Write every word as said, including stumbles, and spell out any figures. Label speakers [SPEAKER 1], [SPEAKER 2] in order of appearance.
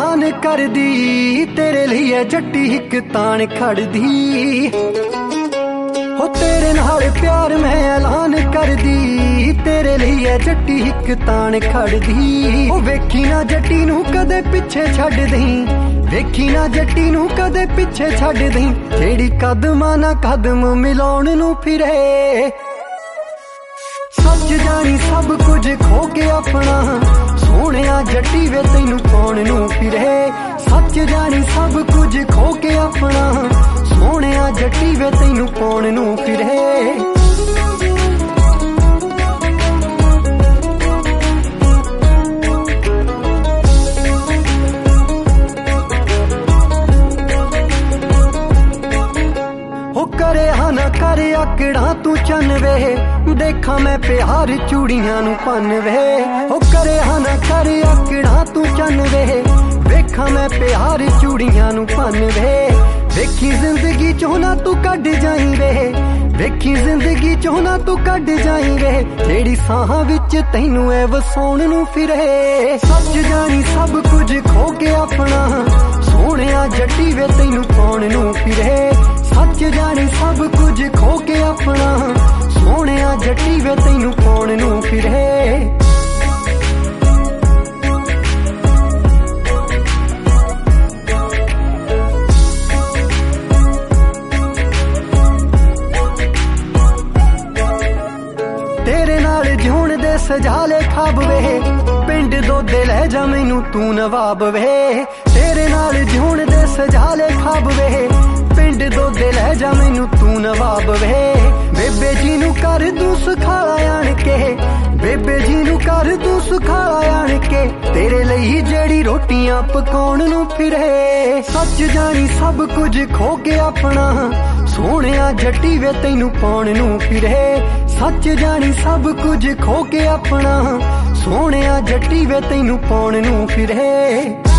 [SPEAKER 1] ऐलान कर दी, तेरे लिए जट्टी हिक तान खड़ दी। हो तेरे नाल प्यार मैं ऐलान कर दी, तेरे लिए जट्टी हिक तान खड़ दी। ओ वेखी ना जट्टी नू कदे पिछे छड़ दई, वेखी ना जट्टी नू कदे पिछे छड़ दई, जेड़ी कदमां ना कदम मिलाउण नू फिरे। सच जानी सब कुछ खो के अपना, सोहणिया जट्टी वे तैनू पाउण नू फिरे। सच जानी सब कुछ खो के अपना, सोहणिया जट्टी वे तैनू पाउण नू फिरे। करे हाना करे आकड़ा तू चन वे, देखा मैं प्यार चूड़ियां नू पन वे। ओ करे हाना करे आकड़ा तू चन वे, देखा मैं प्यार चूड़ियां नू पन वे। देखी जिंदगी चों ना तू कड जाई वे, देखी जिंदगी चों ना तू कड जाई वे, जेड़ी साहां विच तैनू ऐ वसाउण नू फिरे। सच जानी सब कुछ खो के अपना, सोहणिया जट्टी वे तैनू पाउण नू फिरे। सच जानी सब कुछ खो के अपना, सोहणिया जट्टी वे तैनू पाउण नू फिरे। तेरे नाल जूण दे सजाले खाब वे, पिंड दोदे लै जा मैनू तू नवाब वे। तेरे नाल जूण दे सजाले खाब वे, पिंड दोदे लै जा मैनू तू नवाब वे। बेबे जी नू कर तू सुखाला आण के, बेबे जी नू कर तू सुखाला आण के, तेरे ਲਈ जेड़ी रोटियां पकाउण नू फिरे। सच जानी सब कुछ खो के अपना, सोहणिया जट्टी वे तैनू पाउण नू फिरे। सच जानी सब कुछ खो के अपना, सोहणिया जट्टी वे तैनू पाउण नू फिरे।